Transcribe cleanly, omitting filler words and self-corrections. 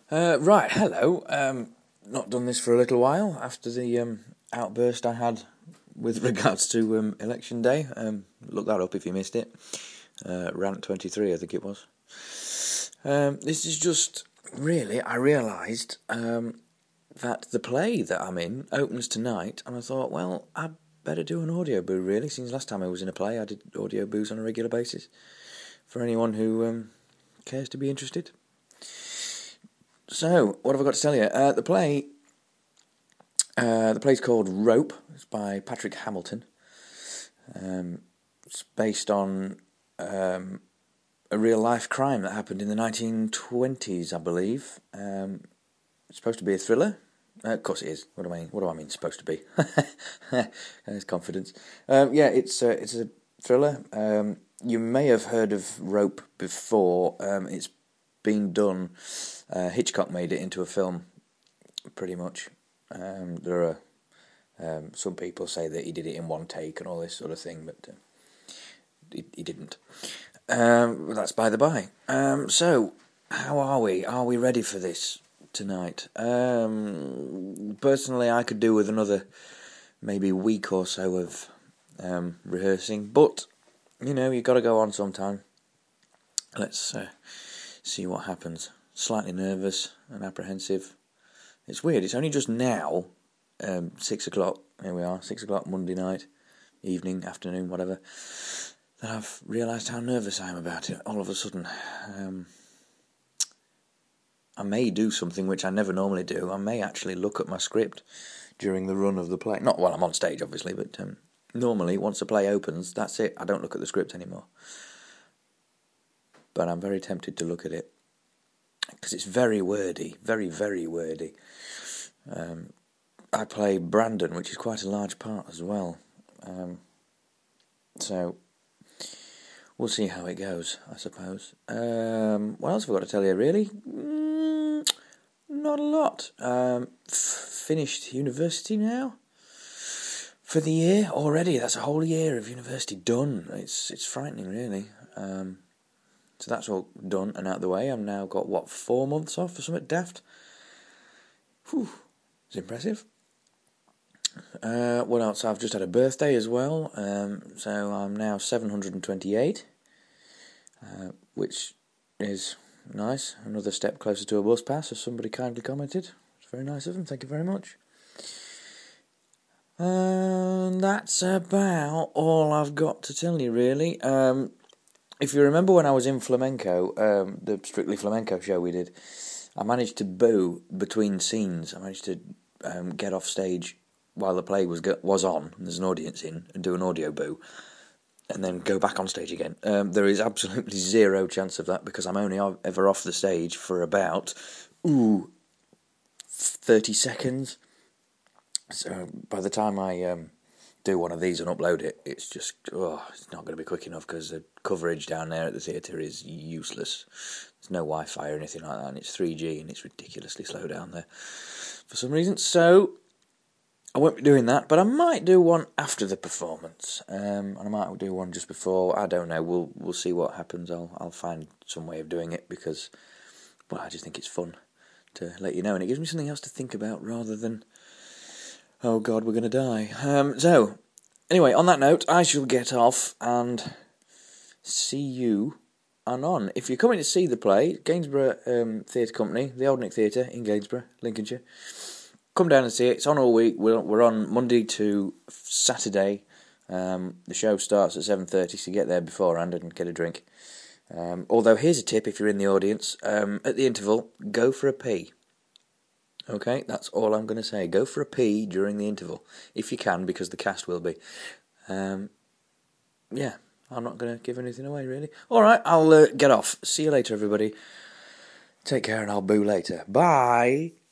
Right, hello. Not done this for a little while after the outburst I had with regards to Election Day. Look that up if you missed it. Rant 23, I think it was. This is just, really, I realised that the play that I'm in opens tonight, and I thought, well, I'd better do an audio boo, really, since last time I was in a play I did audio boos on a regular basis, for anyone who cares to be interested. So, what have I got to tell you? The play's called Rope. It's by Patrick Hamilton. It's based on a real-life crime that happened in the 1920s, I believe. It's supposed to be a thriller. Of course it is. What do I mean supposed to be? There's confidence. It's a thriller. You may have heard of Rope before. It's been done. Hitchcock made it into a film, pretty much. There are some people say that he did it in one take and all this sort of thing, but he didn't. That's by the by. So, how are we? Are we ready for this tonight? Personally, I could do with another maybe week or so of rehearsing, but you've got to go on sometime. Let's see what happens. Slightly nervous and apprehensive. It's weird, it's only just now, 6 o'clock, here we are, 6 o'clock Monday night, evening, afternoon, whatever, that I've realised how nervous I am about it all of a sudden. I may do something which I never normally do. I may actually look at my script during the run of the play. Not while I'm on stage, obviously, but normally, once the play opens, that's it, I don't look at the script anymore. But I'm very tempted to look at it, because it's very wordy, very, very wordy. I play Brandon, which is quite a large part as well. So, we'll see how it goes, I suppose. What else have I got to tell you, really? Not a lot. Finished university now. For the year already. That's a whole year of university done. It's frightening, really. So that's all done and out of the way. I've now got, 4 months off for something daft? Whew, it's impressive. What else? I've just had a birthday as well, so I'm now 728, which is nice. Another step closer to a bus pass, as somebody kindly commented. It's very nice of them, thank you very much. And that's about all I've got to tell you, really. If you remember when I was in Flamenco, the Strictly Flamenco show we did, I managed to boo between scenes. I managed to get off stage while the play was on, and there's an audience in, and do an audio boo, and then go back on stage again. There is absolutely zero chance of that, because I'm only ever off the stage for about 30 seconds. So by the time I do one of these and upload it, it's just, it's not going to be quick enough, because the coverage down there at the theatre is useless. There's no Wi-Fi or anything like that, and it's 3G, and it's ridiculously slow down there for some reason. So I won't be doing that, but I might do one after the performance, and I might do one just before. I don't know. We'll see what happens. I'll find some way of doing it, because, I just think it's fun to let you know, and it gives me something else to think about rather than, oh God, we're going to die. So, anyway, on that note, I shall get off and see you anon. If you're coming to see the play, Gainsborough Theatre Company, the Old Nick Theatre in Gainsborough, Lincolnshire, come down and see it. It's on all week. We're on Monday to Saturday. The show starts at 7:30, so get there beforehand and get a drink. Although, here's a tip if you're in the audience. At the interval, go for a pee. Okay, that's all I'm going to say. Go for a pee during the interval, if you can, because the cast will be. I'm not going to give anything away, really. Alright, I'll get off. See you later, everybody. Take care, and I'll boo later. Bye!